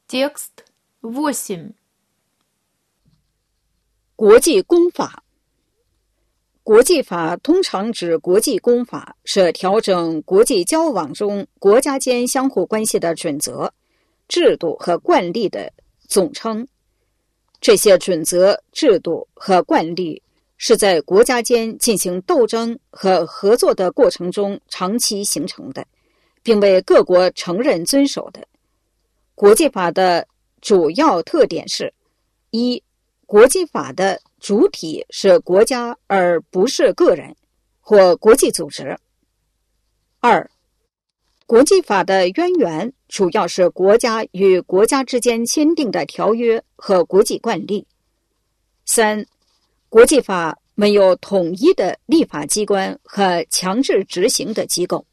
Текст 8. 国际公法。国际法通常指国际公法，是调整国际交往中国家间相互关系的准则、制度和惯例的总称。这些准则、制度和惯例是在国家间进行斗争和合作的过程中长期形成的，并为各国承认遵守的。国际法的主要特点是：一、国际法的主体是国家而不是个人或国际组织；二、国际法的渊源主要是国家与国家之间签订的条约和国际惯例；三、国际法没有统一的立法机关和强制执行的机构。